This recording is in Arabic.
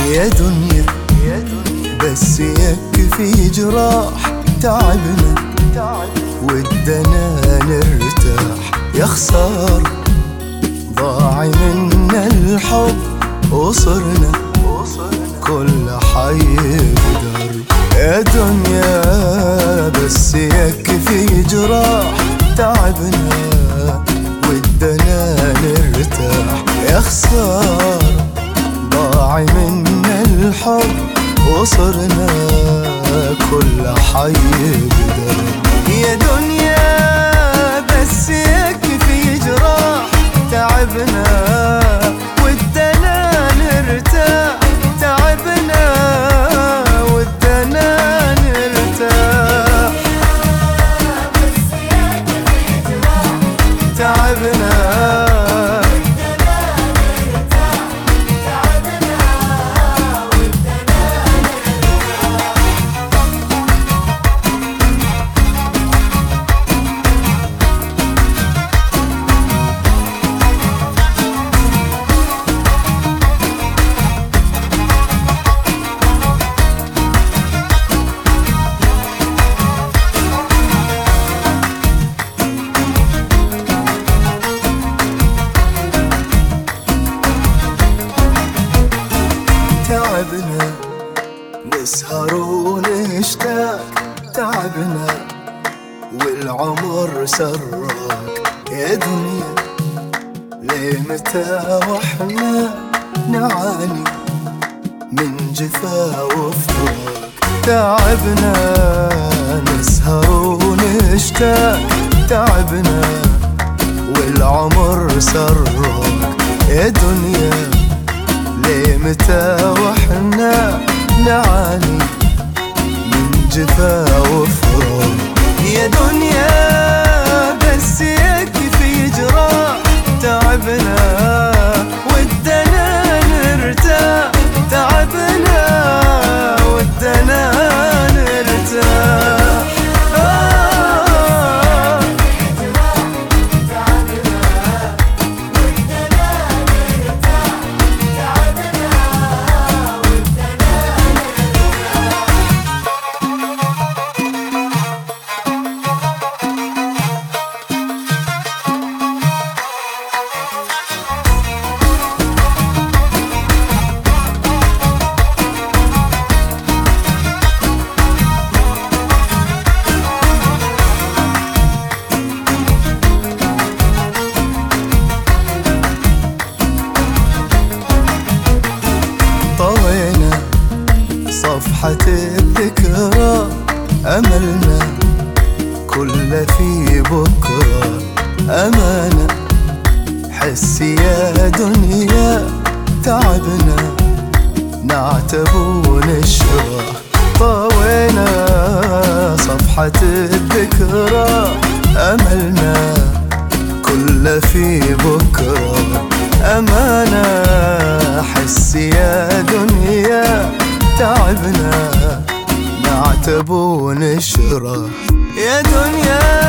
يا دنيا بس يكفي جراح تعبنا ودنا نرتاح. يا خسارة ضاع منا الحب وصرنا كل حي بدر. يا دنيا بس يكفي جراح تعبنا ودنا نرتاح. يا خسارة ضاع منا الحب وصرنا كل حي بدر. يا دنيا بس يكفي جراح تعبنا ودنا نرتاح. تعبنا ودنا نرتاح. تعبنا تعبنا نسهر ونشتاق. تعبنا والعمر سراك. يا دنيا ليه متى واحنا نعاني من جفا وفراق. تعبنا نسهر ونشتاق. تعبنا والعمر سراك. يا دنيا ليه متى واحنا نعاني من جفا وفراق. يا دنيا بس يكفي جراح تعبنا ودنا نرتاح. تعبنا ودنا نرتاح. طوينا صفحة الذكرى أملنا كل في بكرة. أمانة حس يا دنيا تعبنا نعتب ونشرى. طوينا صفحة الذكرى أملنا كل في بكرة. أمانة حس يا دنيا تعبنا نعتب ونشرى. يا دنيا